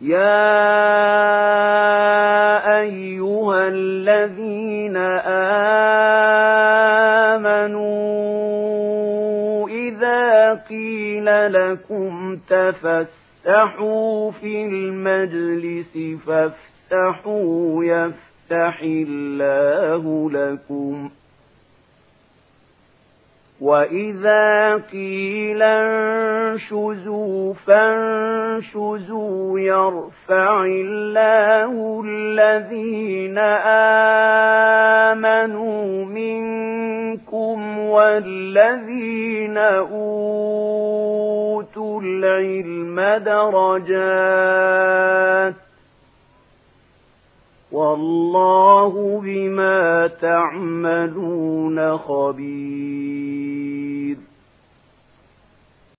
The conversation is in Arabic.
يا أيها الذين آمنوا إذا قيل لكم تفسحوا في المجلس فافسحوا يفسح الله لكم وإذا قيل انشزوا فانشزوا يرفع الله الذين آمنوا منكم والذين أوتوا العلم درجات والله بما تعملون خبير